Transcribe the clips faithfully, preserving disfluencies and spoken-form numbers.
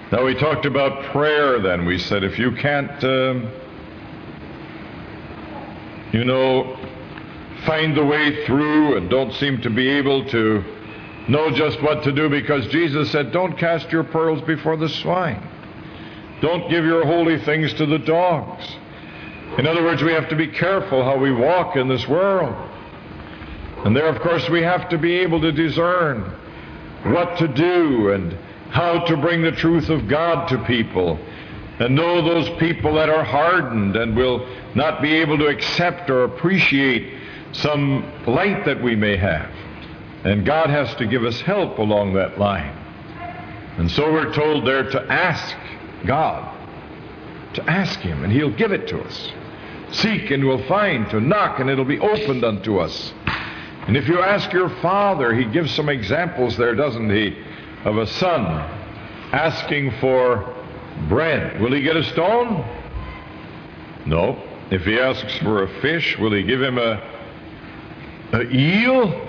Now, we talked about prayer then. We said if you can't, um, you know, find the way through and don't seem to be able to know just what to do, because Jesus said, don't cast your pearls before the swine. Don't give your holy things to the dogs. In other words, we have to be careful how we walk in this world. And there, of course, we have to be able to discern what to do and how to bring the truth of God to people, and know those people that are hardened and will not be able to accept or appreciate some light that we may have. And God has to give us help along that line. And so we're told there to ask God, to ask Him, and He'll give it to us. Seek and we'll find, to knock and it'll be opened unto us. And if you ask your father, he gives some examples there, doesn't he, of a son asking for bread. Will he get a stone? No. If he asks for a fish, will he give him a, a eel?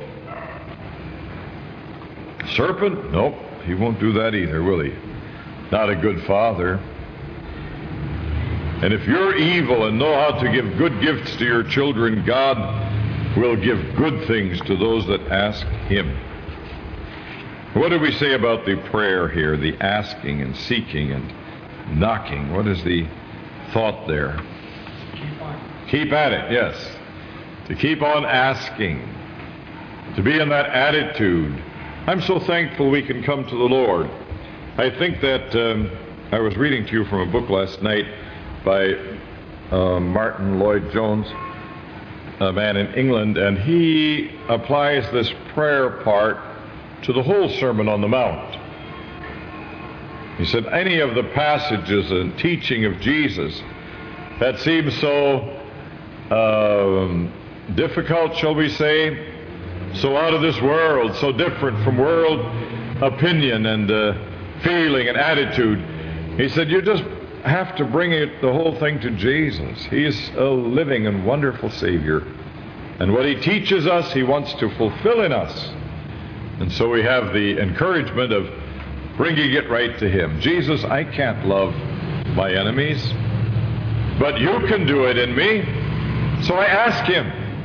Serpent? Nope. He won't do that either, will he? Not a good father. And if you're evil and know how to give good gifts to your children, God will give good things to those that ask Him. What do we say about the prayer here, the asking and seeking and knocking? What is the thought there? Keep on. Keep at it, yes. To keep on asking. To be in that attitude. I'm so thankful we can come to the Lord. I think that um, I was reading to you from a book last night by uh, Martin Lloyd-Jones, a man in England, and he applies this prayer part to the whole Sermon on the Mount. He said, any of the passages and teaching of Jesus that seem so um, difficult, shall we say, so out of this world, so different from world opinion and uh, feeling and attitude, he said, you just have to bring it, the whole thing, to Jesus. He is a living and wonderful Savior. And what He teaches us, He wants to fulfill in us. And so we have the encouragement of bringing it right to Him. Jesus, I can't love my enemies, but You can do it in me. So I ask Him.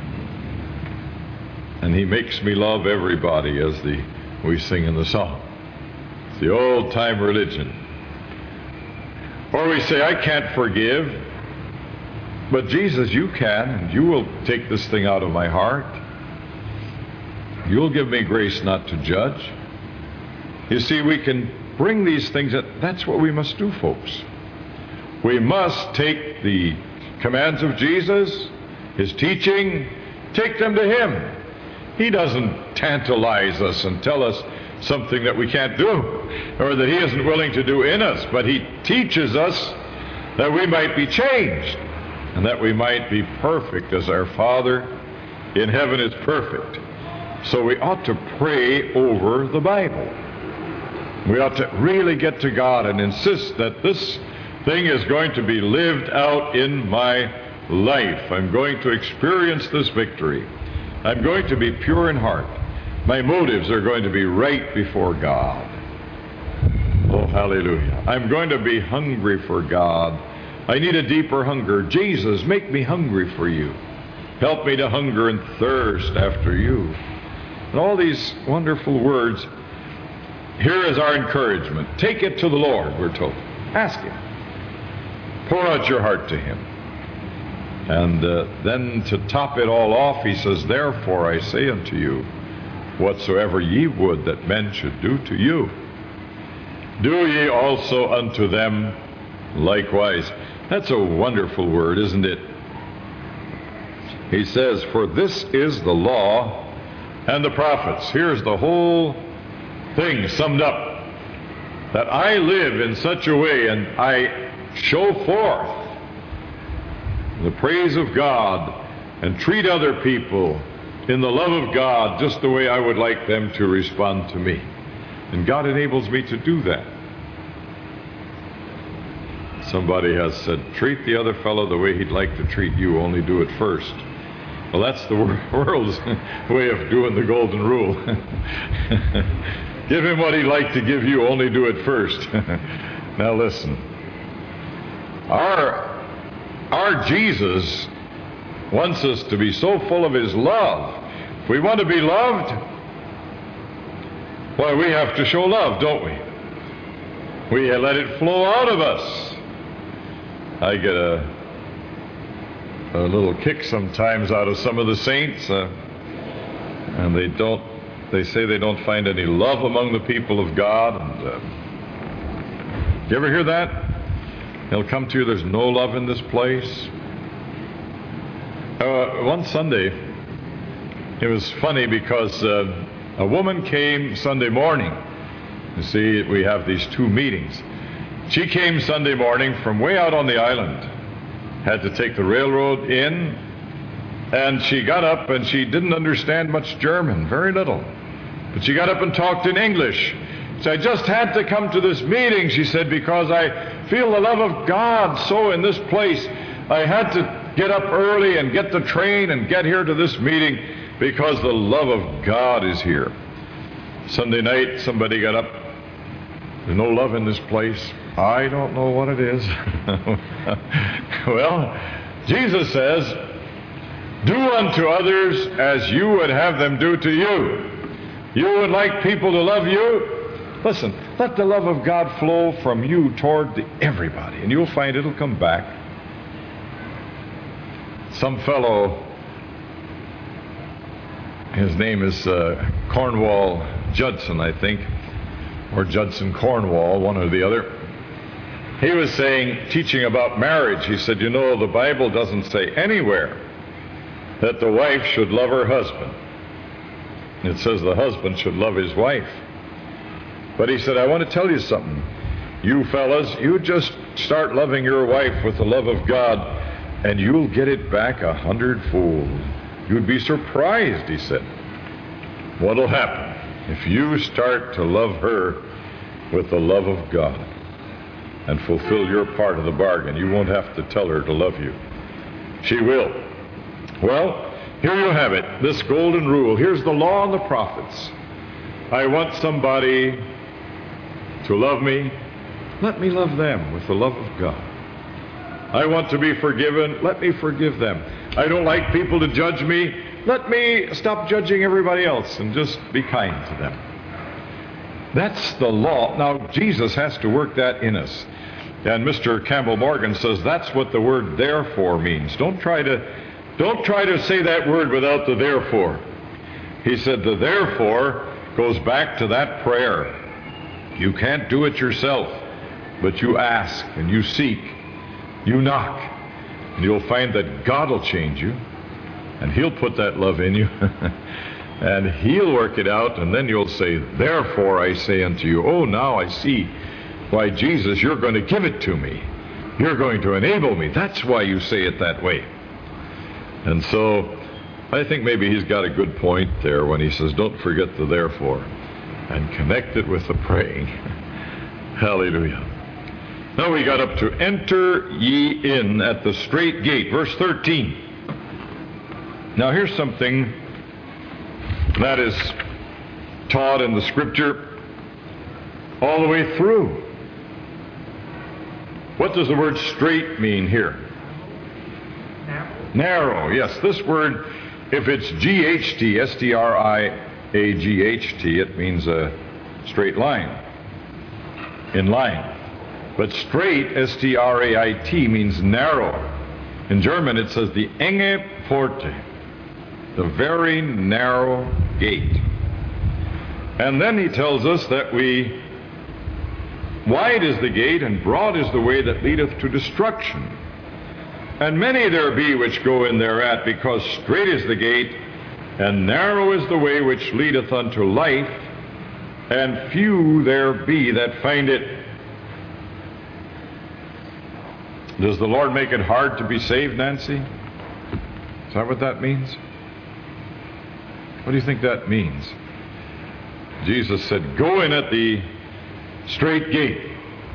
And He makes me love everybody, as the we sing in the song. It's the old-time religion. Or we say, I can't forgive, but Jesus, You can, and You will take this thing out of my heart. You'll give me grace not to judge. You see, we can bring these things, that, that's what we must do, folks. We must take the commands of Jesus, His teaching, take them to Him. He doesn't tantalize us and tell us something that we can't do, or that He isn't willing to do in us, but He teaches us that we might be changed, and that we might be perfect as our Father in heaven is perfect. So we ought to pray over the Bible. We ought to really get to God and insist that this thing is going to be lived out in my life. I'm going to experience this victory. I'm going to be pure in heart. My motives are going to be right before God. Oh, hallelujah. I'm going to be hungry for God. I need a deeper hunger. Jesus, make me hungry for You. Help me to hunger and thirst after You. And all these wonderful words. Here is our encouragement. Take it to the Lord, we're told. Ask Him. Pour out your heart to Him. And uh, then to top it all off, He says, therefore I say unto you, whatsoever ye would that men should do to you, do ye also unto them likewise. That's a wonderful word, isn't it? He says, for this is the law and the prophets. Here's the whole thing summed up. That I live in such a way and I show forth the praise of God and treat other people in the love of God just the way I would like them to respond to me. And God enables me to do that. Somebody has said, treat the other fellow the way he'd like to treat you, only do it first. Well, that's the world's way of doing the golden rule. Give him what he'd like to give you, only do it first. Now listen. Our, our Jesus wants us to be so full of His love. If we want to be loved, why, we have to show love, don't we? We let it flow out of us. I get a, a little kick sometimes out of some of the saints, uh, and they don't, they say they don't find any love among the people of God. And uh, you ever hear that? They'll come to you, there's no love in this place. Uh, one Sunday, it was funny because uh, a woman came Sunday morning. You see, we have these two meetings. She came Sunday morning from way out on the island, had to take the railroad in, and she got up and she didn't understand much German, very little. But she got up and talked in English. So I just had to come to this meeting, she said, because I feel the love of God so in this place. I had to get up early and get the train and get here to this meeting because the love of God is here. Sunday night, somebody got up. There's no love in this place. I don't know what it is. Well, Jesus says, do unto others as you would have them do to you. You would like people to love you? Listen, let the love of God flow from you toward the everybody, and you'll find it'll come back. Some fellow, his name is uh, Cornwall Judson, I think, or Judson Cornwall, one or the other. He was saying, teaching about marriage, he said, you know, the Bible doesn't say anywhere that the wife should love her husband. It says the husband should love his wife. But he said, I want to tell you something. You fellas, you just start loving your wife with the love of God, and you'll get it back a hundredfold. You'd be surprised, he said, what'll happen if you start to love her with the love of God and fulfill your part of the bargain. You won't have to tell her to love you. She will. Well, here you have it, this golden rule. Here's the law and the prophets. I want somebody to love me. Let me love them with the love of God. I want to be forgiven. Let me forgive them. I don't like people to judge me. Let me stop judging everybody else and just be kind to them. That's the law. Now, Jesus has to work that in us. And Mister Campbell Morgan says that's what the word therefore means. Don't try to, don't try to say that word without the therefore. He said the therefore goes back to that prayer. You can't do it yourself, but you ask and you seek, you knock, and you'll find that God will change you, and He'll put that love in you, and He'll work it out, and then you'll say, therefore I say unto you, oh, now I see why, Jesus, you're going to give it to me. You're going to enable me. That's why you say it that way. And so I think maybe he's got a good point there when he says, don't forget the therefore, and connect it with the praying. Hallelujah. Now we got up to enter ye in at the strait gate, verse thirteen. Now here's something that is taught in the Scripture all the way through. What does the word straight mean here? Narrow. Narrow, yes. This word, if it's G H T, S T R I A G H T, it means a straight line, in line. But straight, S T R A I T, means narrow. In German it says the enge Pforte, the very narrow gate. And then he tells us that we, wide is the gate and broad is the way that leadeth to destruction. And many there be which go in thereat, because strait is the gate, and narrow is the way which leadeth unto life, and few there be that find it. Does the Lord make it hard to be saved, Nancy? Is that what that means? What do you think that means? Jesus said, go in at the strait gate.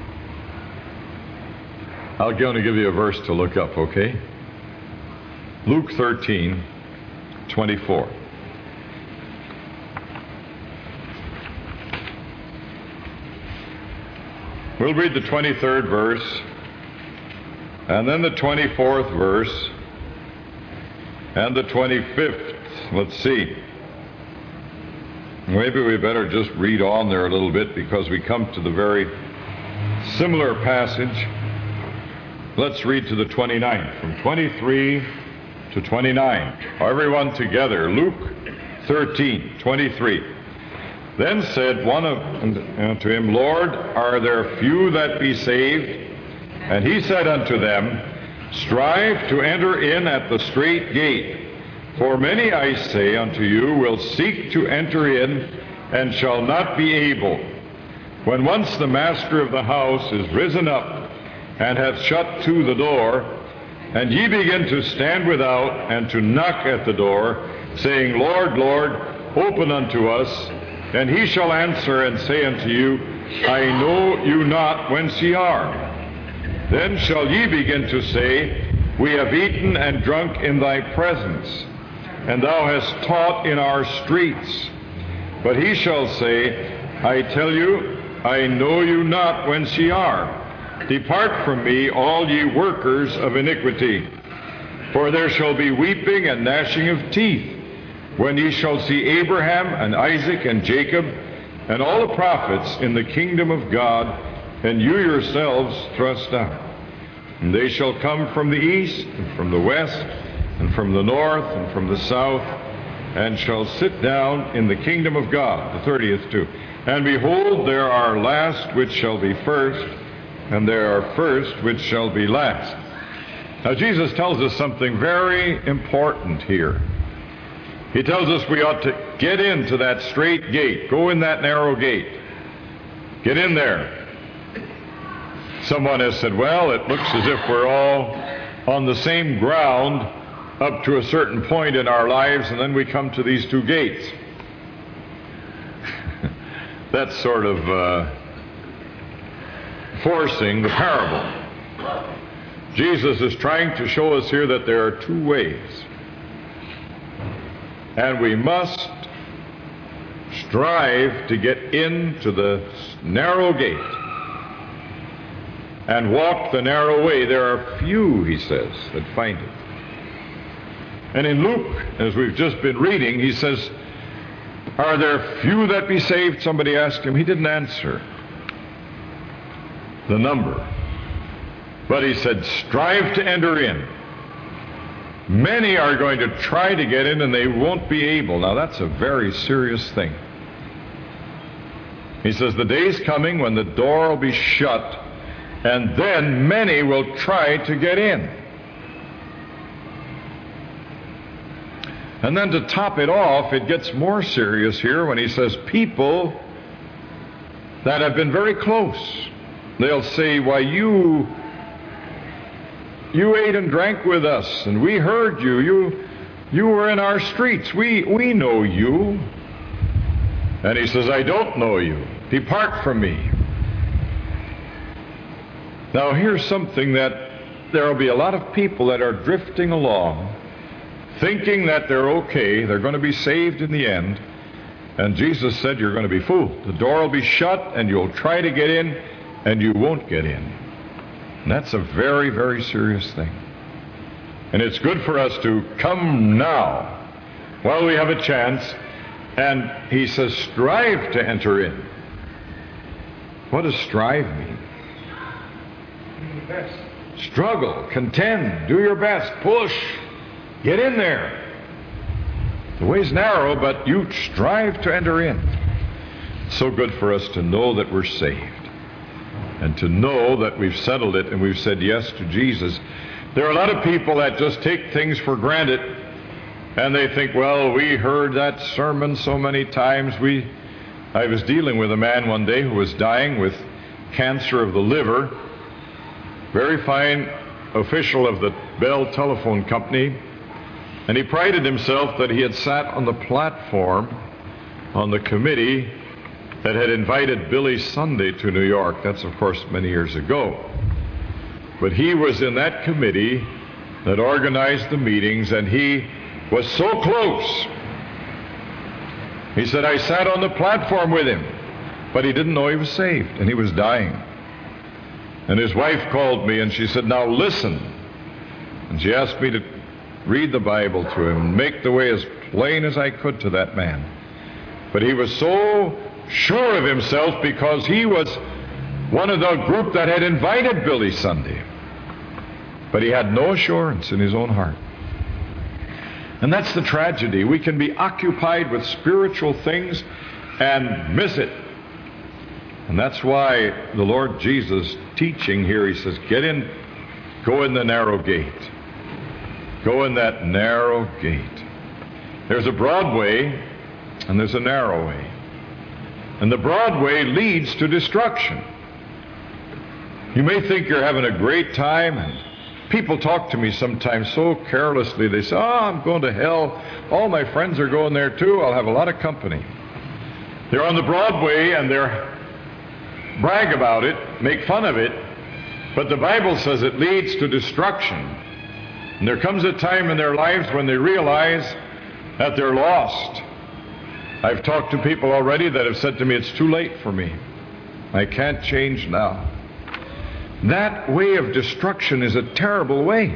I'll only give you a verse to look up, okay? Luke thirteen, twenty-four. We'll read the twenty-third verse, and then the twenty-fourth verse, and the twenty-fifth. Let's see. Maybe we better just read on there a little bit because we come to the very similar passage. Let's read to the twenty-ninth, from twenty-three to twenty-nine. Everyone together. Luke thirteen, twenty-three. Then said one of unto him, Lord, are there few that be saved? And he said unto them, Strive to enter in at the strait gate. For many, I say unto you, will seek to enter in, and shall not be able. When once the master of the house is risen up, and hath shut to the door, and ye begin to stand without, and to knock at the door, saying, Lord, Lord, open unto us, and he shall answer and say unto you, I know you not whence ye are. Then shall ye begin to say, We have eaten and drunk in thy presence, and thou hast taught in our streets. But he shall say, I tell you, I know you not whence ye are. Depart from me, all ye workers of iniquity. For there shall be weeping and gnashing of teeth, when ye shall see Abraham and Isaac and Jacob and all the prophets in the kingdom of God, and you yourselves thrust out. And they shall come from the east, and from the west, and from the north, and from the south, and shall sit down in the kingdom of God. The thirtieth too. And behold, there are last which shall be first, and there are first which shall be last. Now Jesus tells us something very important here. He tells us we ought to get into that straight gate. Go in that narrow gate. Get in there. Someone has said, well, it looks as if we're all on the same ground up to a certain point in our lives, and then we come to these two gates. That's sort of uh, forcing the parable. Jesus is trying to show us here that there are two ways. And we must strive to get into the narrow gate and walk the narrow way. There are few, he says, that find it. And in Luke, as we've just been reading, he says, are there few that be saved? Somebody asked him. He didn't answer the number. But he said, strive to enter in. Many are going to try to get in and they won't be able. Now that's a very serious thing. He says the day's coming when the door will be shut, and then many will try to get in. And then to top it off, it gets more serious here when he says people that have been very close. They'll say, why, you You ate and drank with us, and we heard you. You, you were in our streets. We, we know you. And he says, I don't know you. Depart from me. Now here's something that there will be a lot of people that are drifting along, thinking that they're okay, they're going to be saved in the end. And Jesus said, you're going to be fooled. The door will be shut, and you'll try to get in, and you won't get in. And that's a very, very serious thing. And it's good for us to come now while we have a chance. And he says, strive to enter in. What does strive mean? Do your best. Struggle, contend, do your best, push, get in there. The way's narrow, but you strive to enter in. It's so good for us to know that we're saved. And to know that we've settled it and we've said yes to Jesus. There are a lot of people that just take things for granted, and they think, well, we heard that sermon so many times. We, I was dealing with a man one day who was dying with cancer of the liver, very fine official of the Bell Telephone Company, and he prided himself that he had sat on the platform on the committee that had invited Billy Sunday to New York. That's, of course, many years ago. But he was in that committee that organized the meetings, and he was so close. He said, I sat on the platform with him, but he didn't know he was saved, and he was dying. And his wife called me and she said, "Now listen." And she asked me to read the Bible to him and make the way as plain as I could to that man. But he was so sure of himself because he was one of the group that had invited Billy Sunday. But he had no assurance in his own heart. And that's the tragedy. We can be occupied with spiritual things and miss it. And that's why the Lord Jesus teaching here, he says, get in, go in the narrow gate. Go in that narrow gate. There's a broad way and there's a narrow way. And the broad way leads to destruction. You may think you're having a great time, and people talk to me sometimes so carelessly. They say, "Oh, I'm going to hell. All my friends are going there too. I'll have a lot of company." They're on the broad way and they're brag about it, make fun of it, but the Bible says it leads to destruction. And there comes a time in their lives when they realize that they're lost. I've talked to people already that have said to me, "It's too late for me. I can't change now." That way of destruction is a terrible way.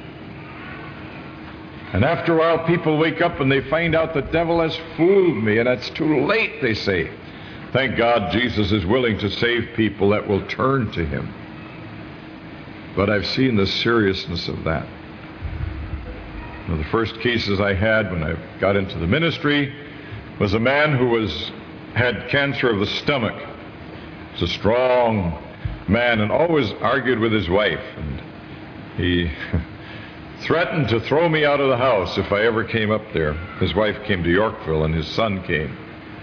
And after a while, people wake up and they find out the devil has fooled me, and it's too late, they say. Thank God Jesus is willing to save people that will turn to him. But I've seen the seriousness of that. One of the first cases I had when I got into the ministry was a man who was had cancer of the stomach. He was a strong man and always argued with his wife. And he threatened to throw me out of the house if I ever came up there. His wife came to Yorkville and his son came.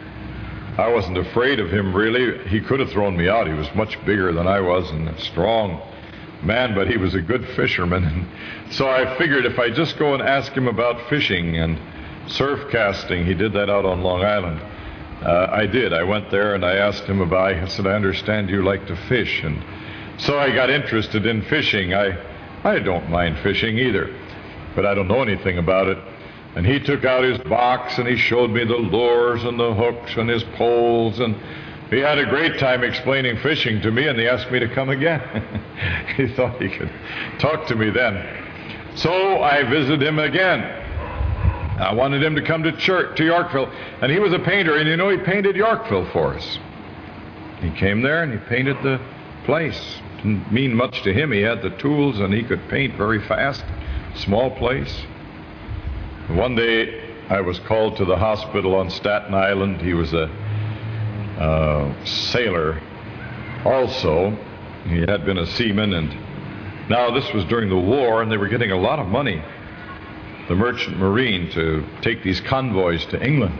I wasn't afraid of him, really. He could have thrown me out. He was much bigger than I was and a strong man, but he was a good fisherman. And so I figured if I just go and ask him about fishing and surf casting, he did that out on Long Island. Uh, I did. I went there and I asked him about, I said, "I understand you like to fish." And so I got interested in fishing. I, I don't mind fishing either, but I don't know anything about it. And he took out his box and he showed me the lures and the hooks and his poles, and he had a great time explaining fishing to me, and he asked me to come again. He thought he could talk to me then. So I visited him again. I wanted him to come to church, to Yorkville, and he was a painter, and you know, he painted Yorkville for us. He came there and he painted the place. Didn't mean much to him. He had the tools and he could paint very fast. Small place. One day I was called to the hospital on Staten Island. He was a uh, sailor also. He had been a seaman, and now this was during the war, and they were getting a lot of money, the Merchant Marine, to take these convoys to England.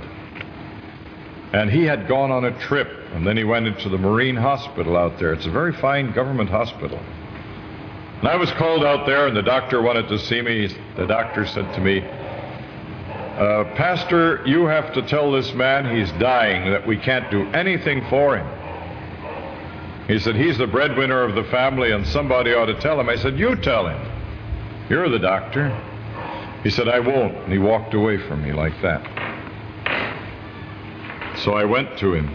And he had gone on a trip, and then he went into the Marine Hospital out there. It's a very fine government hospital. And I was called out there, and the doctor wanted to see me. The doctor said to me, uh, "Pastor, you have to tell this man he's dying, that we can't do anything for him." He said, "He's the breadwinner of the family, and somebody ought to tell him." I said, "You tell him. You're the doctor." He said, "I won't." And he walked away from me like that. So I went to him,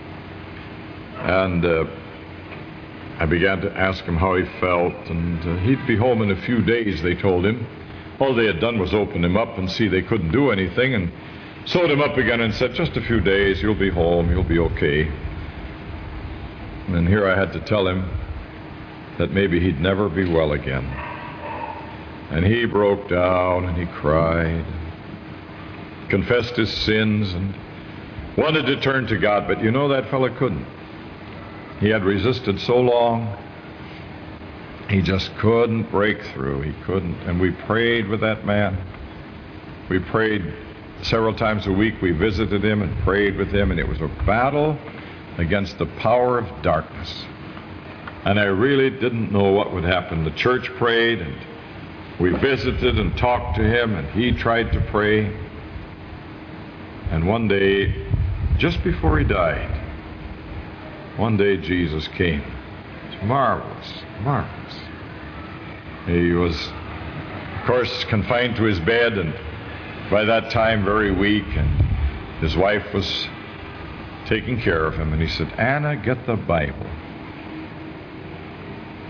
and uh, I began to ask him how he felt, and uh, he'd be home in a few days, they told him. All they had done was open him up and see they couldn't do anything, and sewed him up again and said, "Just a few days, you'll be home, you'll be okay." And here I had to tell him that maybe he'd never be well again. And he broke down and he cried, confessed his sins, and wanted to turn to God, but you know, that fellow couldn't. He had resisted so long, he just couldn't break through. He couldn't. And we prayed with that man. We prayed several times a week. We visited him and prayed with him, and it was a battle against the power of darkness. And I really didn't know what would happen. The church prayed, and we visited and talked to him, and he tried to pray. And one day, just before he died, one day Jesus came. It's marvelous, marvelous. He was, of course, confined to his bed, and by that time very weak, and his wife was taking care of him. And he said, "Anna, get the Bible."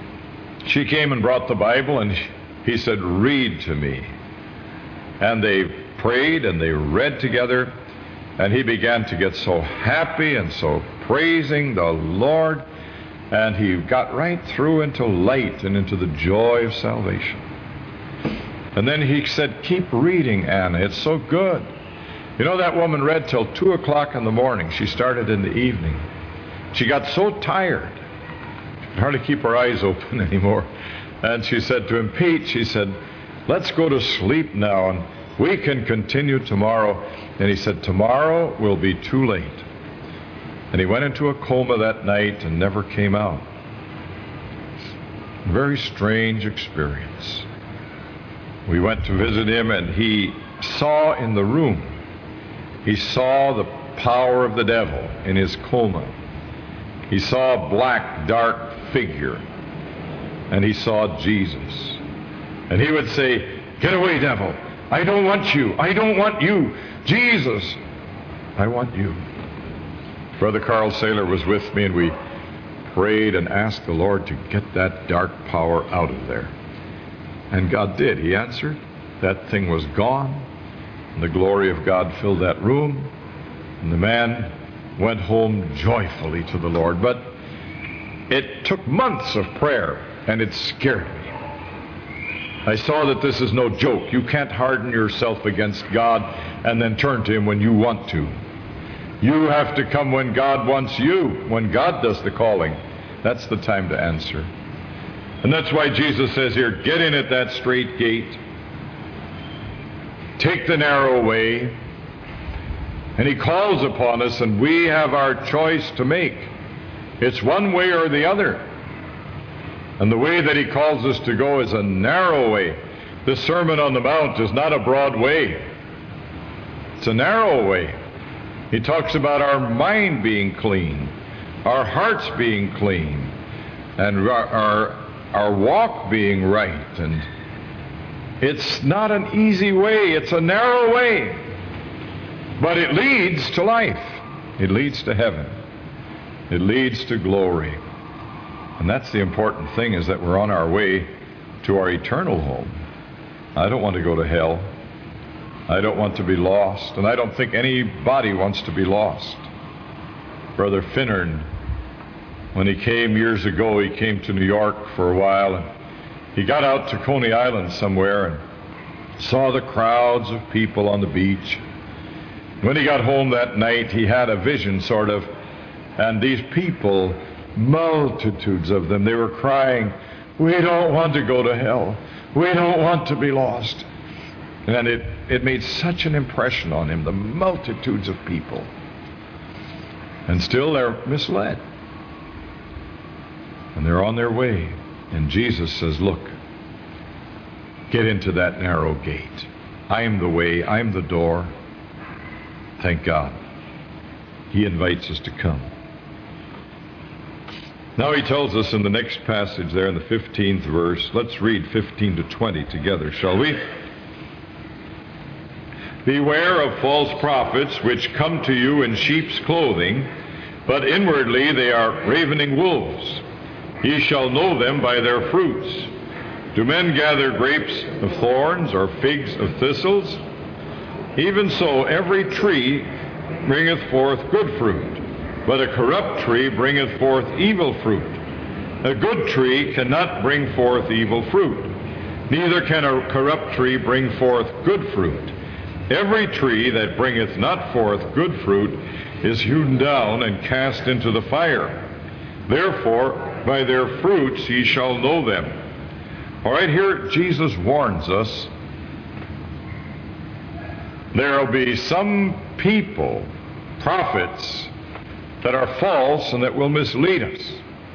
she came and brought the Bible, and he said, "Read to me." And they prayed and they read together, and he began to get so happy and so praising the Lord, and he got right through into light and into the joy of salvation. And then he said, "Keep reading, Anna. It's so good." You know, that woman read till two o'clock in the morning. She started in the evening. She got so tired, she could hardly keep her eyes open anymore. And she said to him, "Pete," she said, "let's go to sleep now, and we can continue tomorrow." And he said, "Tomorrow will be too late." And he went into a coma that night and never came out. A very strange experience. We went to visit him, and he saw in the room, he saw the power of the devil in his coma. He saw a black, dark figure, and he saw Jesus. And he would say, "Get away, devil. I don't want you. I don't want you. Jesus, I want you." Brother Carl Saylor was with me, and we prayed and asked the Lord to get that dark power out of there. And God did. He answered. That thing was gone, and the glory of God filled that room, and the man went home joyfully to the Lord. But it took months of prayer, and it scared me. I saw that this is no joke. You can't harden yourself against God and then turn to him when you want to. You have to come when God wants you. When God does the calling, that's the time to answer. And that's why Jesus says here, get in at that straight gate. Take the narrow way. And he calls upon us, and we have our choice to make. It's one way or the other. And the way that he calls us to go is a narrow way. The Sermon on the Mount is not a broad way. It's a narrow way. He talks about our mind being clean, our hearts being clean, and our, our, our walk being right. And it's not an easy way. It's a narrow way. But it leads to life. It leads to heaven. It leads to glory. And that's the important thing, is that we're on our way to our eternal home. I don't want to go to hell. I don't want to be lost. And I don't think anybody wants to be lost. Brother Finnern, when he came years ago, he came to New York for a while, and he got out to Coney Island somewhere and saw the crowds of people on the beach. When he got home that night, he had a vision, sort of, and these people, multitudes of them, they were crying, "We don't want to go to hell. We don't want to be lost." And it, it made such an impression on him, the multitudes of people. And still they're misled. And they're on their way. And Jesus says, look, get into that narrow gate. I am the way. I am the door. Thank God. He invites us to come. Now he tells us in the next passage there in the fifteenth verse, let's read fifteen to twenty together, shall we? Beware of false prophets which come to you in sheep's clothing, but inwardly they are ravening wolves. Ye shall know them by their fruits. Do men gather grapes of thorns or figs of thistles? Even so, every tree bringeth forth good fruit, but a corrupt tree bringeth forth evil fruit. A good tree cannot bring forth evil fruit, neither can a corrupt tree bring forth good fruit. Every tree that bringeth not forth good fruit is hewn down and cast into the fire. Therefore, by their fruits ye shall know them. All right, here Jesus warns us there will be some people, prophets, that are false and that will mislead us.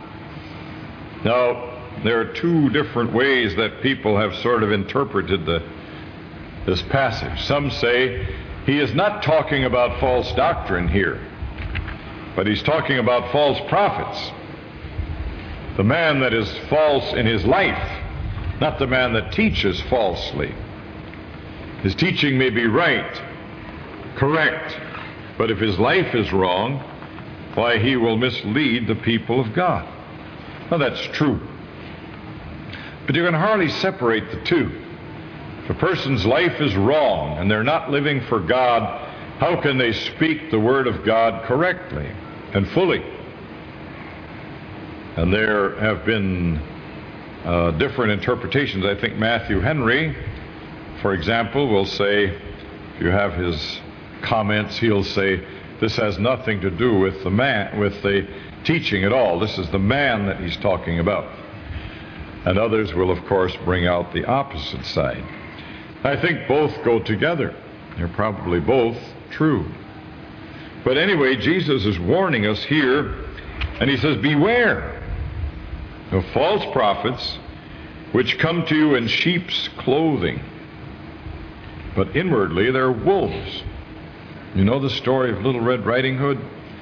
Now, there are two different ways that people have sort of interpreted the, this passage. Some say he is not talking about false doctrine here, but he's talking about false prophets. The man that is false in his life, not the man that teaches falsely. His teaching may be right, correct, but if his life is wrong, why, he will mislead the people of God. Now, that's true. But you can hardly separate the two. If a person's life is wrong and they're not living for God, how can they speak the Word of God correctly and fully? And there have been uh, different interpretations. I think Matthew Henry, for example, will say, if you have his comments, he'll say, this has nothing to do with the man, with the teaching at all. This is the man that he's talking about. And others will, of course, bring out the opposite side. I think both go together. They're probably both true. But anyway, Jesus is warning us here, and he says, beware of false prophets which come to you in sheep's clothing, but inwardly they're wolves. You know the story of Little Red Riding Hood?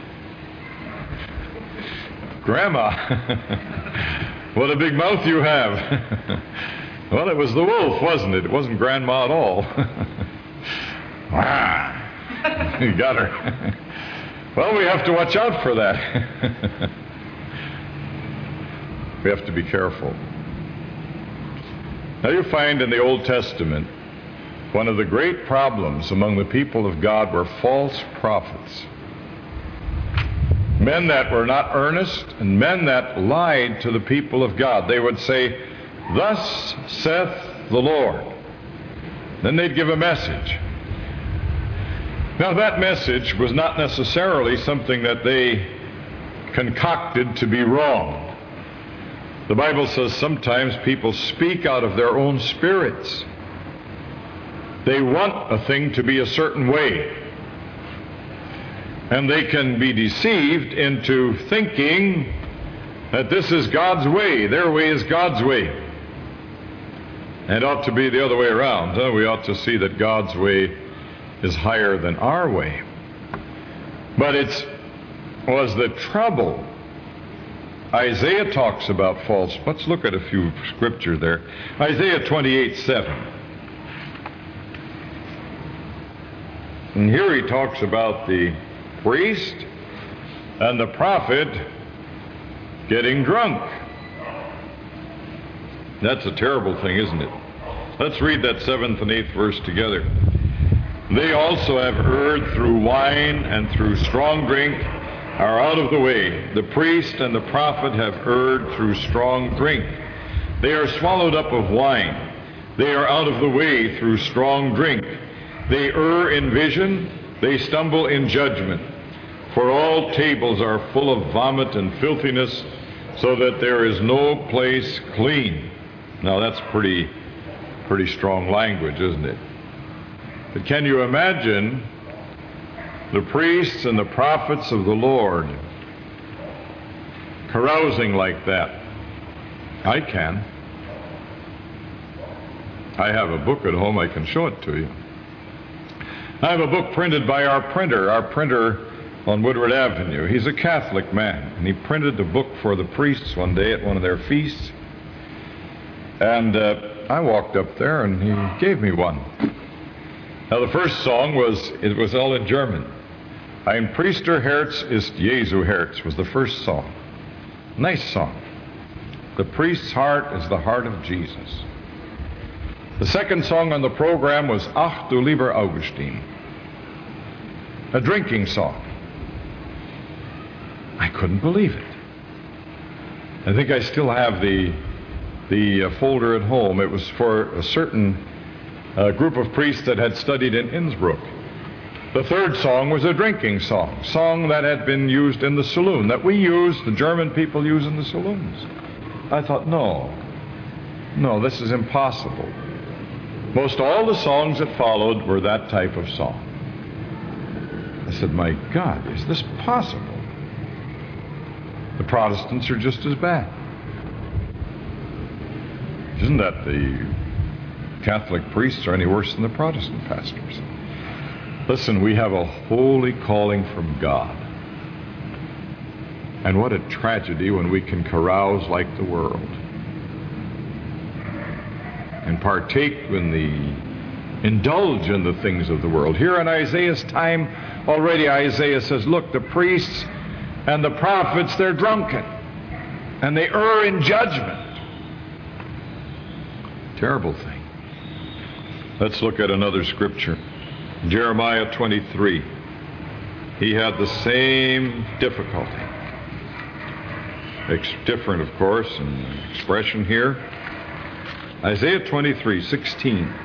Grandma, what a big mouth you have. Well, it was the wolf, wasn't it? It wasn't Grandma at all. Wow. You got her. Well, we have to watch out for that. We have to be careful. Now you find in the Old Testament, one of the great problems among the people of God were false prophets. Men that were not earnest and men that lied to the people of God. They would say, thus saith the Lord. Then they'd give a message. Now that message was not necessarily something that they concocted to be wrong. The Bible says sometimes people speak out of their own spirits. They want a thing to be a certain way. And they can be deceived into thinking that this is God's way. Their way is God's way. And it ought to be the other way around. Huh? We ought to see that God's way is higher than our way. But it was the trouble. Isaiah talks about false. Let's look at a few scripture there. Isaiah twenty-eight seven. And here he talks about the priest and the prophet getting drunk. That's a terrible thing, isn't it? Let's read that seventh and eighth verse together. They also have erred through wine and through strong drink are out of the way. The priest and the prophet have erred through strong drink. They are swallowed up of wine. They are out of the way through strong drink. They err in vision. They stumble in judgment. For all tables are full of vomit and filthiness, so that there is no place clean. Now that's pretty, pretty strong language, isn't it? But can you imagine the priests and the prophets of the Lord carousing like that? I can. I have a book at home. I can show it to you. I have a book printed by our printer, our printer on Woodward Avenue. He's a Catholic man, and he printed a book for the priests one day at one of their feasts. And uh, I walked up there, and he gave me one. Now, the first song was, it was all in German. Ein Priester Herz ist Jesu Herz was the first song. Nice song. The priest's heart is the heart of Jesus. The second song on the program was Ach du lieber Augustin, a drinking song. I couldn't believe it. I think I still have the the uh, folder at home. It was for a certain uh, group of priests that had studied in Innsbruck. The third song was a drinking song, song that had been used in the saloon, that we use, the German people use in the saloons. I thought, no, no, this is impossible. Most all the songs that followed were that type of song. I said, my God, is this possible? The Protestants are just as bad. Isn't that the Catholic priests are any worse than the Protestant pastors? Listen, we have a holy calling from God. And what a tragedy when we can carouse like the world and partake in the, indulge in the things of the world. Here in Isaiah's time, already Isaiah says, look, the priests and the prophets, they're drunken, and they err in judgment. Terrible thing. Let's look at another scripture. Jeremiah twenty-three. He had the same difficulty. It's different, of course, in the expression here. Isaiah twenty-three, sixteen.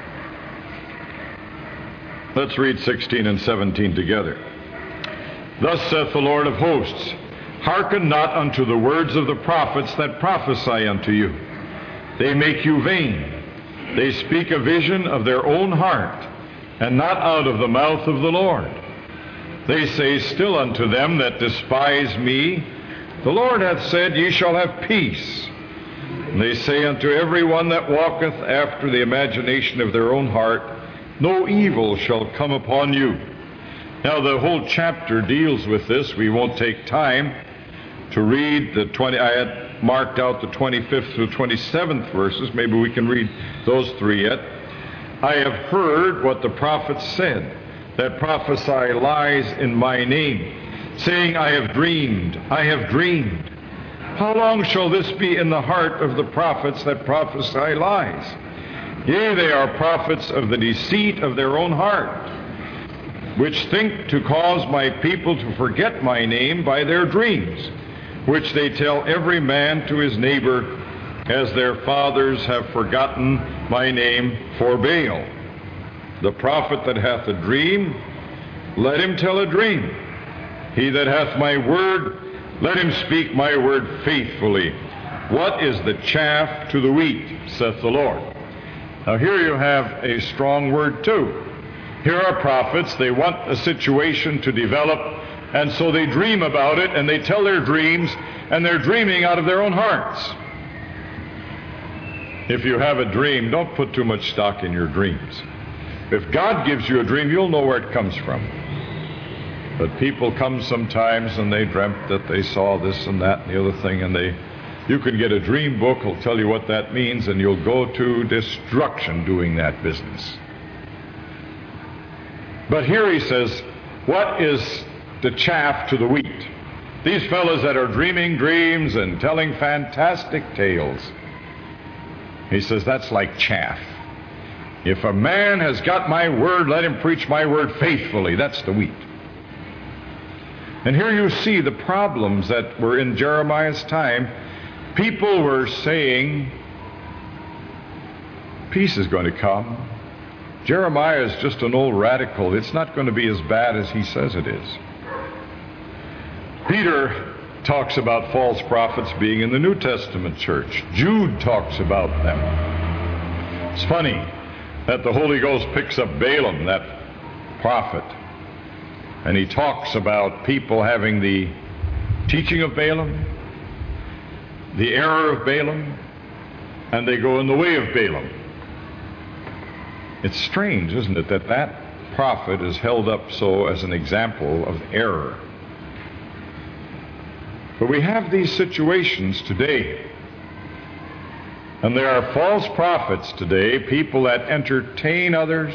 Let's read sixteen and seventeen together. Thus saith the Lord of hosts, hearken not unto the words of the prophets that prophesy unto you. They make you vain. They speak a vision of their own heart, and not out of the mouth of the Lord. They say still unto them that despise me, the Lord hath said, ye shall have peace. And they say unto every one that walketh after the imagination of their own heart, no evil shall come upon you. Now the whole chapter deals with this. We won't take time to read the twenty. I had marked out the twenty-fifth through twenty-seventh verses. Maybe we can read those three yet. I have heard what the prophets said, that prophesy lies in my name, saying, I have dreamed, I have dreamed. How long shall this be in the heart of the prophets that prophesy lies? Yea, they are prophets of the deceit of their own heart, which think to cause my people to forget my name by their dreams, which they tell every man to his neighbor, as their fathers have forgotten my name for Baal. The prophet that hath a dream, let him tell a dream. He that hath my word, let him speak my word faithfully. What is the chaff to the wheat, saith the Lord? Now here you have a strong word too. Here are prophets, they want a situation to develop, and so they dream about it, and they tell their dreams, and they're dreaming out of their own hearts. If you have a dream, don't put too much stock in your dreams. If God gives you a dream, you'll know where it comes from. But people come sometimes and they dreamt that they saw this and that and the other thing, and they, you can get a dream book, will tell you what that means, and you'll go to destruction doing that business. But here he says, what is the chaff to the wheat? These fellows that are dreaming dreams and telling fantastic tales. He says, that's like chaff. If a man has got my word, let him preach my word faithfully. That's the wheat. And here you see the problems that were in Jeremiah's time. People were saying, peace is going to come. Jeremiah is just an old radical. It's not going to be as bad as he says it is. Peter talks about false prophets being in the New Testament church. Jude talks about them. It's funny that the Holy Ghost picks up Balaam, that prophet, and he talks about people having the teaching of Balaam, the error of Balaam, and they go in the way of Balaam. It's strange, isn't it, that that prophet is held up so as an example of error. But we have these situations today. And there are false prophets today, people that entertain others,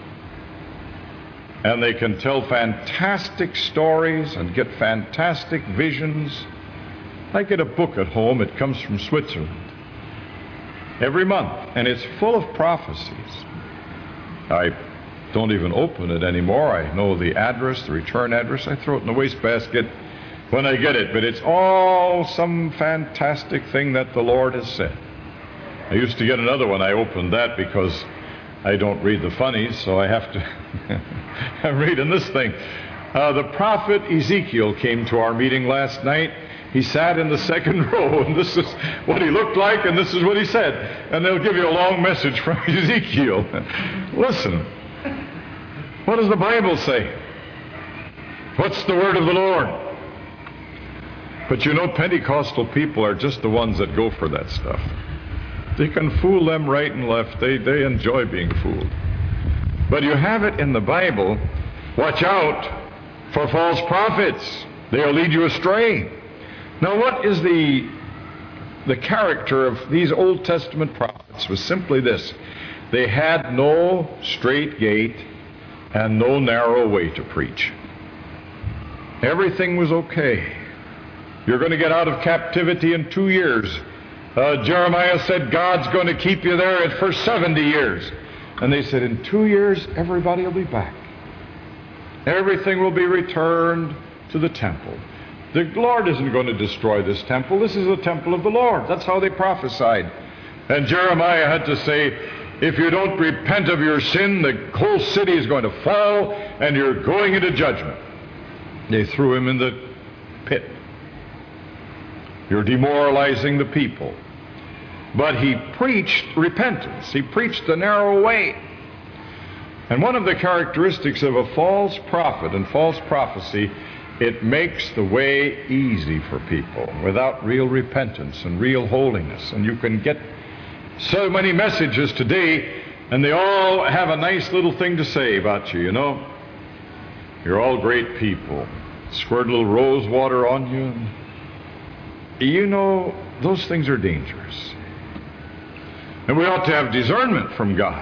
and they can tell fantastic stories and get fantastic visions. I get a book at home, it comes from Switzerland, every month, and it's full of prophecies. I don't even open it anymore. I know the address, the return address. I throw it in the wastebasket when I get it, but it's all some fantastic thing that the Lord has said. I used to get another one. I opened that because I don't read the funnies, so I have to I'm reading this thing. Uh, the prophet Ezekiel came to our meeting last night. He sat in the second row, and this is what he looked like, and this is what he said. And they'll give you a long message from Ezekiel. Listen, what does the Bible say? What's the word of the Lord? But you know, Pentecostal people are just the ones that go for that stuff. They can fool them right and left. They, they enjoy being fooled. But you have it in the Bible. Watch out for false prophets. They'll lead you astray. Now, what is the, the character of these Old Testament prophets? Was simply this. They had no straight gate and no narrow way to preach. Everything was okay. You're going to get out of captivity in two years. Uh, Jeremiah said, God's going to keep you there for seventy years. And they said, in two years, everybody will be back. Everything will be returned to the temple. The Lord isn't going to destroy this temple. This is the temple of the Lord. That's how they prophesied. And Jeremiah had to say, if you don't repent of your sin, the whole city is going to fall and you're going into judgment. They threw him in the pit. You're demoralizing the people. But he preached repentance. He preached the narrow way. And one of the characteristics of a false prophet and false prophecy, it makes the way easy for people without real repentance and real holiness. And you can get so many messages today, and they all have a nice little thing to say about you, you know. You're all great people. Squirt a little rose water on you. You know, those things are dangerous. And we ought to have discernment from God.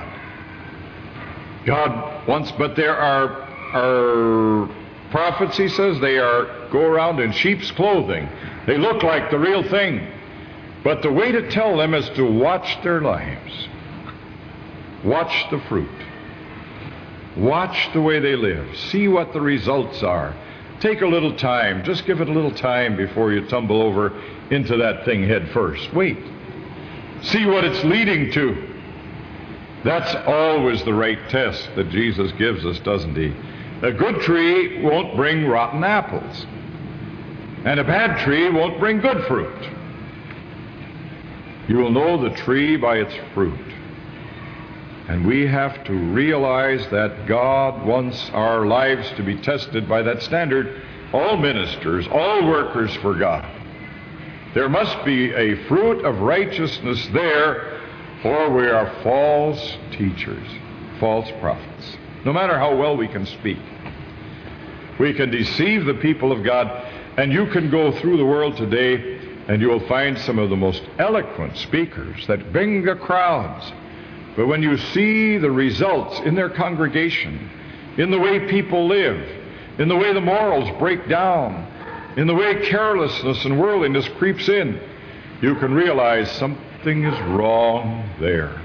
God wants, but there are, are prophets, he says, they are go around in sheep's clothing. They look like the real thing. But the way to tell them is to watch their lives. Watch the fruit. Watch the way they live. See what the results are. Take a little time. Just give it a little time before you tumble over into that thing head first. Wait. See what it's leading to. That's always the right test that Jesus gives us, doesn't he? A good tree won't bring rotten apples. And a bad tree won't bring good fruit. You will know the tree by its fruit. And we have to realize that God wants our lives to be tested by that standard. All ministers, all workers for God. There must be a fruit of righteousness there, or we are false teachers, false prophets. No matter how well we can speak, we can deceive the people of God. And you can go through the world today and you will find some of the most eloquent speakers that bring the crowds. But when you see the results in their congregation, in the way people live, in the way the morals break down, in the way carelessness and worldliness creeps in, you can realize something is wrong there.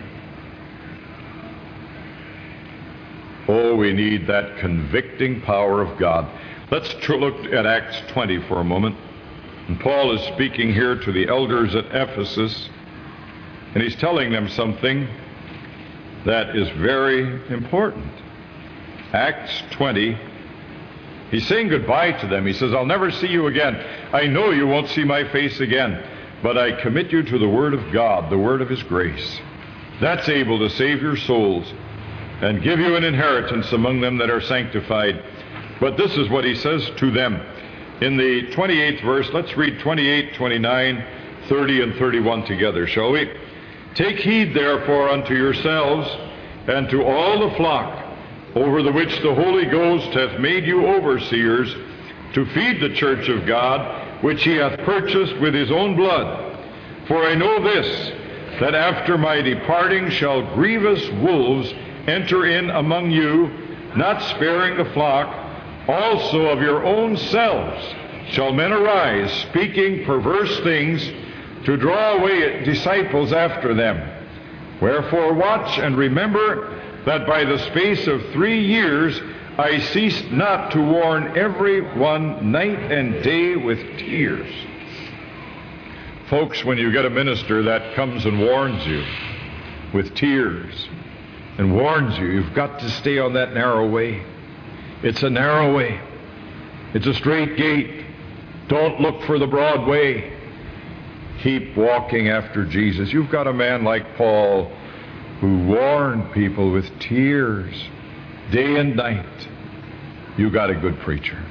Oh, we need that convicting power of God. Let's tr- look at Acts twenty for a moment. And Paul is speaking here to the elders at Ephesus, and he's telling them something that is very important. Acts twenty, he's saying goodbye to them. He says, I'll never see you again. I know you won't see my face again, but I commit you to the Word of God, the Word of His grace. That's able to save your souls and give you an inheritance among them that are sanctified. But this is what he says to them. In the twenty-eighth verse, let's read twenty-eight, twenty-nine, thirty, and thirty-one together, shall we? Take heed, therefore, unto yourselves and to all the flock over the which the Holy Ghost hath made you overseers, to feed the church of God, which he hath purchased with his own blood. For I know this, that after my departing shall grievous wolves enter in among you, not sparing the flock. Also of your own selves shall men arise, speaking perverse things, to draw away disciples after them. Wherefore watch and remember that by the space of three years I ceased not to warn every one night and day with tears. Folks, when you get a minister that comes and warns you with tears and warns you, you've got to stay on that narrow way. It's a narrow way. It's a straight gate. Don't look for the broad way. Keep walking after Jesus. You've got a man like Paul who warned people with tears day and night. You got a good preacher.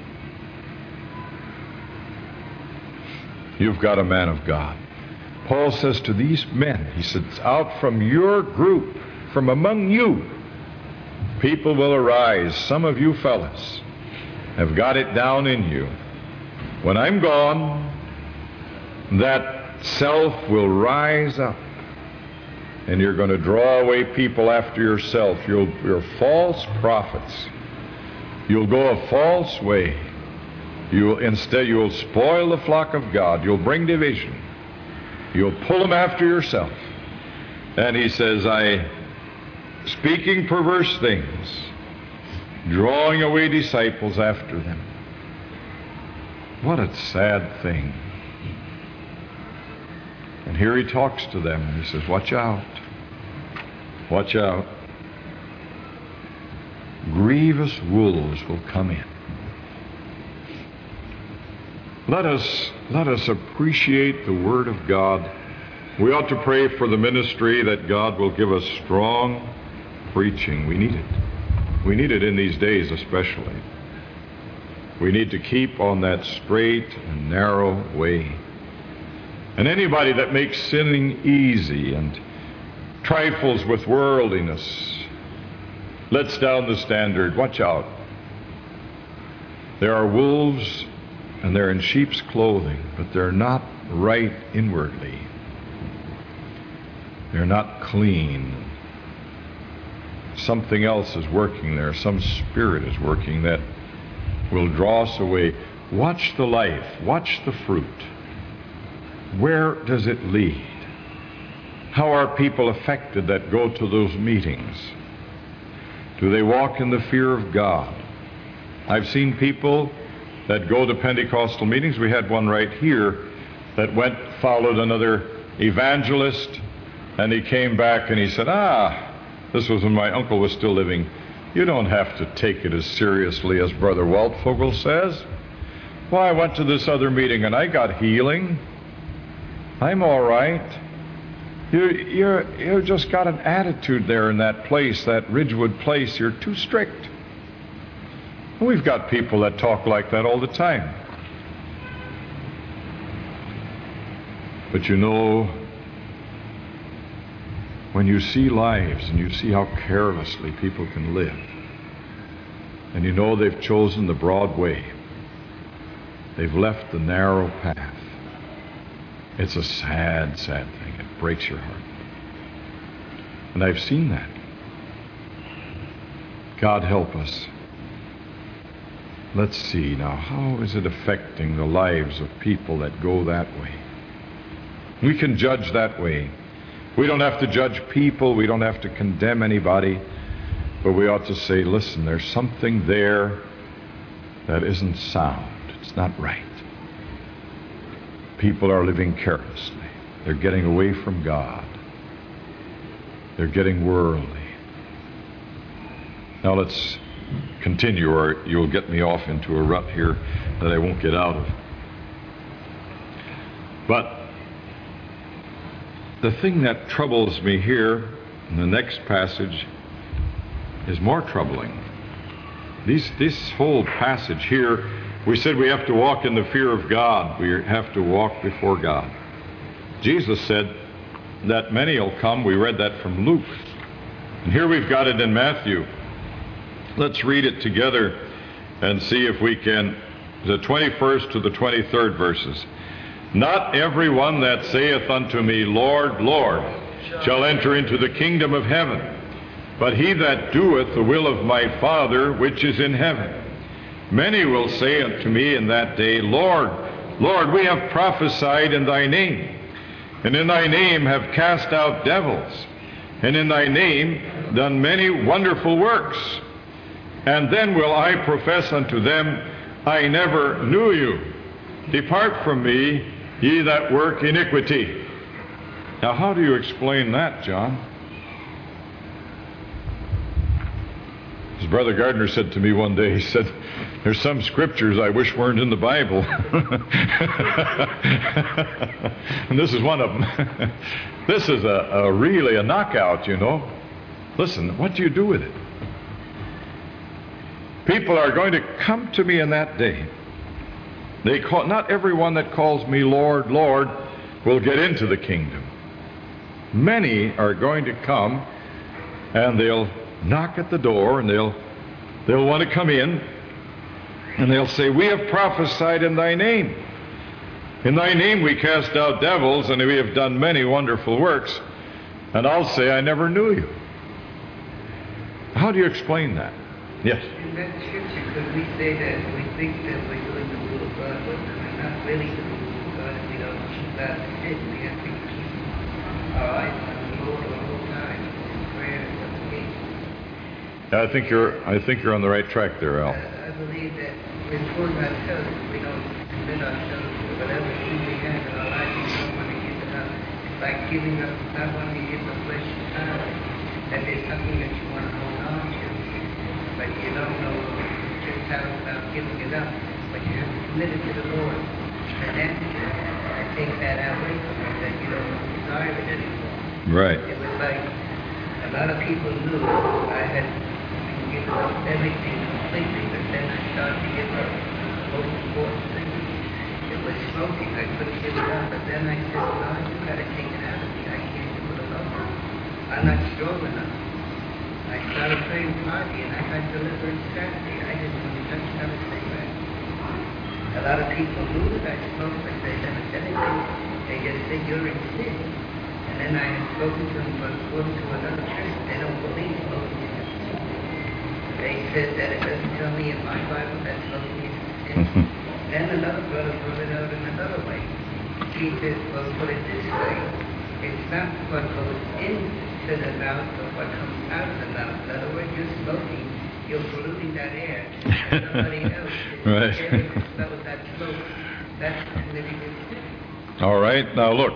You've got a man of God. Paul says to these men, he says, out from your group, from among you, people will arise. Some of you fellas have got it down in you. When I'm gone, that self will rise up, and you're going to draw away people after yourself. You'll, you're false prophets. You'll go a false way. You'll, instead, you'll spoil the flock of God. You'll bring division. You'll pull them after yourself. And he says, I, speaking perverse things, drawing away disciples after them. What a sad thing. And here he talks to them and he says, watch out. Watch out. Grievous wolves will come in. Let us, let us appreciate the Word of God. We ought to pray for the ministry that God will give us strong preaching. We need it. We need it in these days especially. We need to keep on that straight and narrow way. And anybody that makes sinning easy and trifles with worldliness, lets down the standard, watch out. There are wolves and they're in sheep's clothing, but they're not right inwardly. They're not clean. Something else is working there. Some spirit is working that will draw us away. Watch the life. Watch the fruit. Where does it lead? How are people affected that go to those meetings? Do they walk in the fear of God? I've seen people that go to Pentecostal meetings. We had one right here that went, followed another evangelist, and he came back and he said, ah, this was when my uncle was still living. You don't have to take it as seriously as Brother Waltfogel says. Well, I went to this other meeting and I got healing. I'm all right. You, you're, you've just got an attitude there in that place, that Ridgewood place. You're too strict. We've got people that talk like that all the time. But you know, when you see lives and you see how carelessly people can live, and you know they've chosen the broad way, they've left the narrow path, it's a sad, sad thing. It breaks your heart. And I've seen that. God help us. Let's see now, how is it affecting the lives of people that go that way? We can judge that way. We don't have to judge people. We don't have to condemn anybody. But we ought to say, listen, there's something there that isn't sound. It's not right. People are living carelessly. They're getting away from God. They're getting worldly. Now let's continue, or you'll get me off into a rut here that I won't get out of. But the thing that troubles me here in the next passage is more troubling. These, this whole passage here, we said we have to walk in the fear of God. We have to walk before God. Jesus said that many will come. We read that from Luke. And here we've got it in Matthew. Let's read it together and see if we can, the twenty-first to the twenty-third verses. Not everyone that saith unto me, Lord, Lord, shall enter into the kingdom of heaven, but he that doeth the will of my Father which is in heaven. Many will say unto me in that day, Lord, Lord, we have prophesied in thy name, and in thy name have cast out devils, and in thy name done many wonderful works. And then will I profess unto them, I never knew you. Depart from me, ye that work iniquity. Now, how do you explain that, John? As Brother Gardner said to me one day, he said, there's some scriptures I wish weren't in the Bible. And this is one of them. This is a, a really a knockout, you know. Listen, what do you do with it? People are going to come to me in that day. They call, not everyone that calls me Lord, Lord will get into the kingdom. Many are going to come and they'll knock at the door and they'll they'll want to come in and they'll say, we have prophesied in thy name. In thy name we cast out devils and we have done many wonderful works. And I'll say, I never knew you. How do you explain that? Yes. In that scripture, could we say that we think that we're doing the will of God, but we're not really doing the will of God, and we don't keep that hidden? We have to I think you're I think you're on the right track there, Al. I, I believe that we're pulling ourselves, we don't commit ourselves to whatever sin we have in our life, we don't want to give it up. It's like giving up, not wanting to give the flesh time. That there's something that you want to hold on to, but you don't know just how about giving it up, but you have to commit it to the Lord. And then I take that away from you, that you don't desire it anymore. Right. It was like a lot of people knew I had given up everything completely, but then I started to give up the most important thing. It was smoking. I couldn't give it up, but then I said, "No, you got to take it out of me. I can't do it alone. I'm not strong enough." I started playing party, and I got delivered Saturday. I didn't want to touch another cigarette. A lot of people knew that I smoked, but they never said anything. They just said, "You're in sin." And then I had spoken to them about going to another church. They don't believe smoking is a sin. They said that it doesn't tell me in my Bible that smoking is a sin. Then another brother brought it out in another way. He said, "Well, put it this way. It's not what goes into the mouth, but what comes out of the mouth. In other words, you're smoking, you're polluting that air. And somebody else is Right. sharing some of that smoke. That's committing a sin." All right. Now look.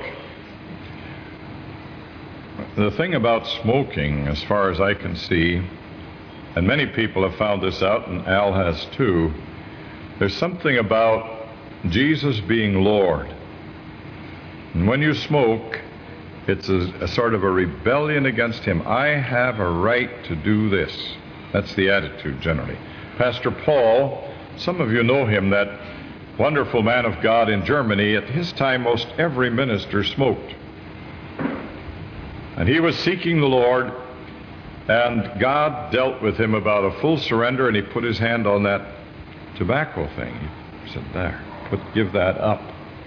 The thing about smoking, as far as I can see, and many people have found this out, and Al has too, there's something about Jesus being Lord. And when you smoke, it's a, a sort of a rebellion against Him. I have a right to do this. That's the attitude generally. Pastor Paul, some of you know him, that wonderful man of God in Germany. At his time, most every minister smoked. And he was seeking the Lord, and God dealt with him about a full surrender, and he put his hand on that tobacco thing. He said, "There, put, give that up."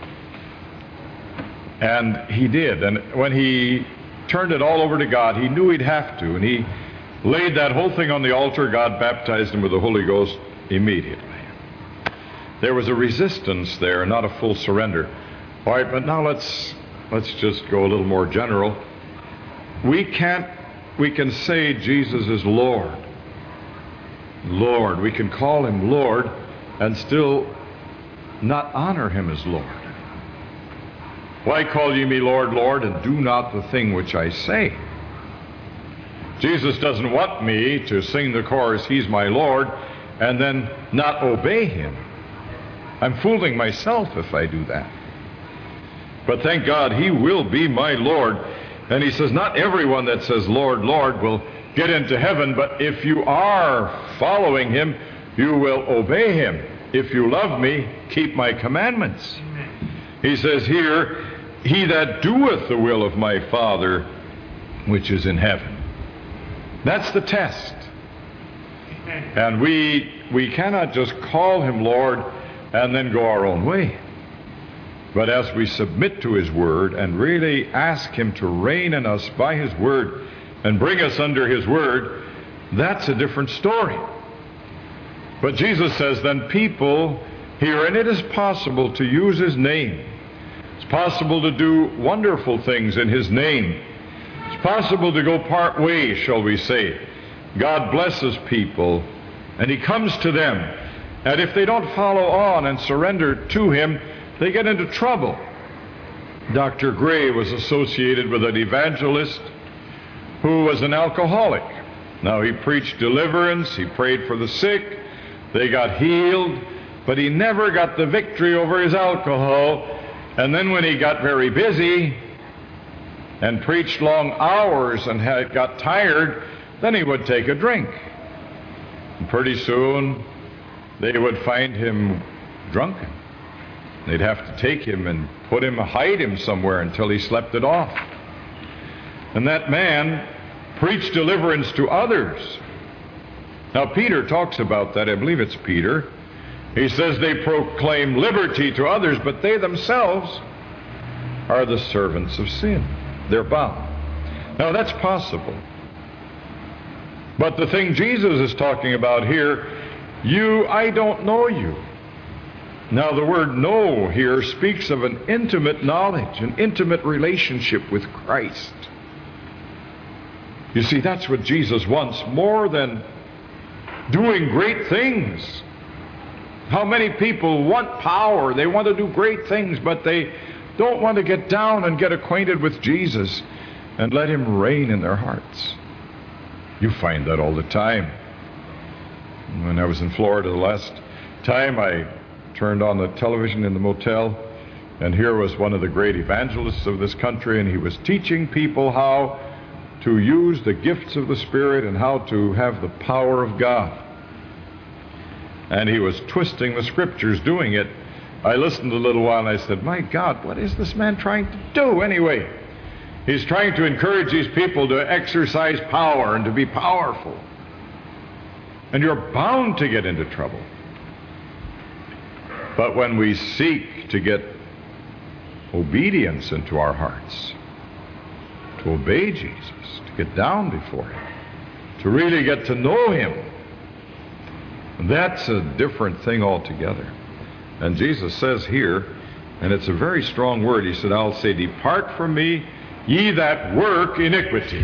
And he did. And when he turned it all over to God, he knew he'd have to, and he laid that whole thing on the altar. God baptized him with the Holy Ghost immediately. There was a resistance there, not a full surrender. All right, but now let's let's just go a little more general. We can't, we can say Jesus is Lord. Lord. We can call Him Lord and still not honor Him as Lord. Why call ye me Lord, Lord, and do not the thing which I say? Jesus doesn't want me to sing the chorus, He's my Lord, and then not obey Him. I'm fooling myself if I do that. But thank God He will be my Lord. And He says, not everyone that says, Lord, Lord, will get into heaven, but if you are following Him, you will obey Him. If you love me, keep my commandments. Amen. He says here, he that doeth the will of my Father, which is in heaven. That's the test. Amen. And we, we cannot just call Him Lord and then go our own way. But as we submit to His Word and really ask Him to reign in us by His Word and bring us under His Word, that's a different story. But Jesus says then people here, and it is possible to use His name. It's possible to do wonderful things in His name. It's possible to go part way, shall we say. God blesses people, and He comes to them. And if they don't follow on and surrender to Him, they get into trouble. Doctor Gray was associated with an evangelist who was an alcoholic. Now, he preached deliverance, he prayed for the sick, they got healed, but he never got the victory over his alcohol. And then when he got very busy and preached long hours and had got tired, then he would take a drink. And pretty soon, they would find him drunken. They'd have to take him and put him, hide him somewhere until he slept it off. And that man preached deliverance to others. Now, Peter talks about that. I believe it's Peter. He says they proclaim liberty to others, but they themselves are the servants of sin. They're bound. Now, that's possible. But the thing Jesus is talking about here, you, I don't know you. Now, the word know here speaks of an intimate knowledge, an intimate relationship with Christ. You see, that's what Jesus wants more than doing great things. How many people want power, they want to do great things, but they don't want to get down and get acquainted with Jesus and let him reign in their hearts. You find that all the time. When I was in Florida the last time, I turned on the television in the motel, and here was one of the great evangelists of this country, and he was teaching people how to use the gifts of the Spirit and how to have the power of God. And he was twisting the scriptures doing it. I listened a little while and I said, my God, what is this man trying to do anyway? He's trying to encourage these people to exercise power and to be powerful. And you're bound to get into trouble. But when we seek to get obedience into our hearts, to obey Jesus, to get down before him, to really get to know him, that's a different thing altogether. And Jesus says here, and it's a very strong word, he said, I'll say, depart from me, ye that work iniquity.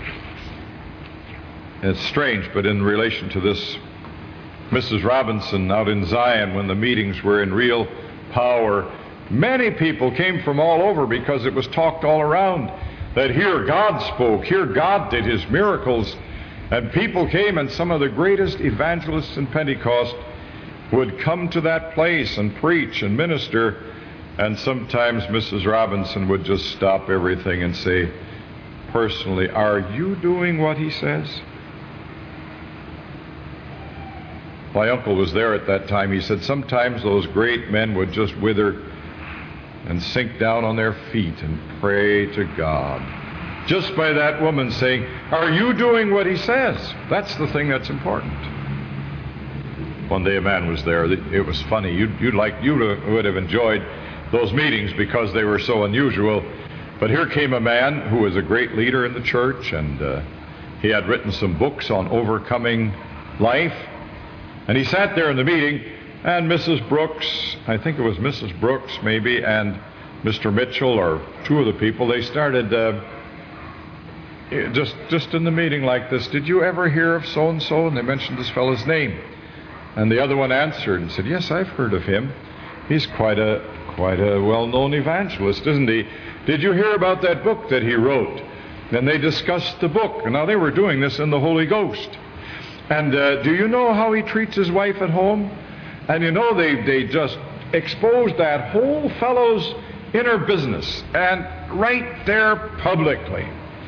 And it's strange, but in relation to this, Missus Robinson out in Zion, when the meetings were in real power, many people came from all over because it was talked all around that here God spoke, here God did his miracles. And people came, and some of the greatest evangelists in Pentecost would come to that place and preach and minister. And sometimes Missus Robinson would just stop everything and say, personally, are you doing what he says? My uncle was there at that time. He said sometimes those great men would just wither and sink down on their feet and pray to God. Just by that woman saying, are you doing what he says? That's the thing that's important. One day a man was there. It was funny. You'd, you'd like, you would have enjoyed those meetings because they were so unusual. But here came a man who was a great leader in the church, and uh, he had written some books on overcoming life. And he sat there in the meeting, and Missus Brooks, I think it was Missus Brooks maybe, and Mister Mitchell, or two of the people, they started uh, just just in the meeting like this, did you ever hear of so-and-so? And they mentioned this fellow's name. And the other one answered and said, yes, I've heard of him. He's quite a quite a well-known evangelist, isn't he? Did you hear about that book that he wrote? Then they discussed the book. And now they were doing this in the Holy Ghost. And uh, do you know how he treats his wife at home? And you know, they, they just exposed that whole fellow's inner business, and right there publicly.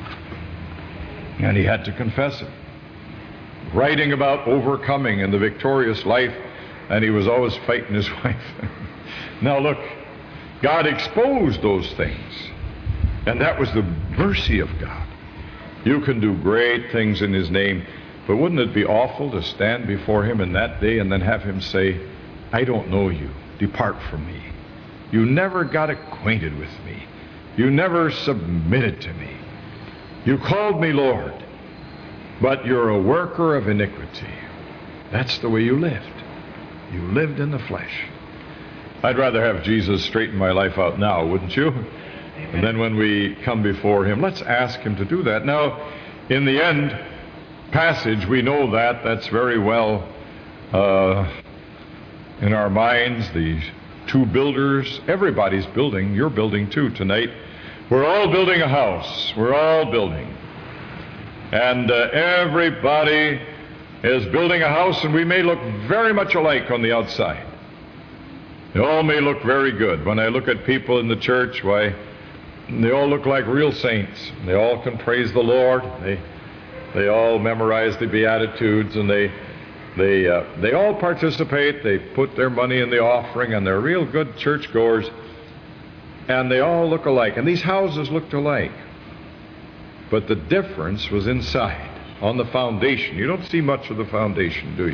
And he had to confess it. Writing about overcoming and the victorious life, and he was always fighting his wife. Now look, God exposed those things, and that was the mercy of God. You can do great things in his name, but wouldn't it be awful to stand before him in that day and then have him say, I don't know you, depart from me. You never got acquainted with me. You never submitted to me. You called me Lord, but you're a worker of iniquity. That's the way you lived. You lived in the flesh. I'd rather have Jesus straighten my life out now, wouldn't you? And then when we come before him, let's ask him to do that. Now, in the end passage, we know that. That's very well uh, in our minds. The two builders, everybody's building. You're building too tonight. We're all building a house. We're all building. And uh, everybody is building a house, and we may look very much alike on the outside. They all may look very good. When I look at people in the church, why, they all look like real saints. They all can praise the Lord. They they all memorize the Beatitudes, and they they uh, they all participate. They put their money in the offering, and they're real good churchgoers. And they all look alike. And these houses looked alike. But the difference was inside, on the foundation. You don't see much of the foundation, do you?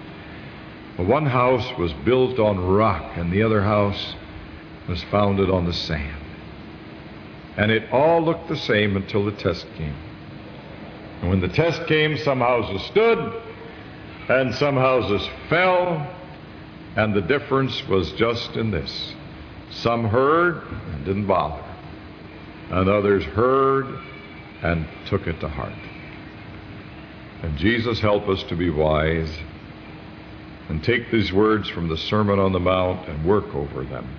One house was built on rock, and the other house was founded on the sand. And it all looked the same until the test came. And when the test came, some houses stood, and some houses fell, and the difference was just in this. Some heard and didn't bother, and others heard and took it to heart. And Jesus, help us to be wise and take these words from the Sermon on the Mount and work over them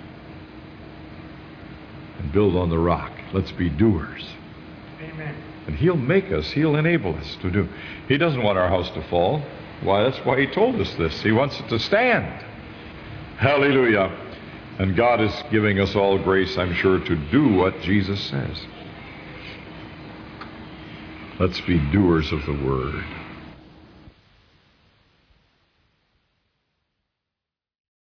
and build on the rock. Let's be doers. Amen. And He'll make us, He'll enable us to do. He doesn't want our house to fall. Why, that's why He told us this. He wants it to stand. Hallelujah. And God is giving us all grace, I'm sure, to do what Jesus says. Let's be doers of the Word.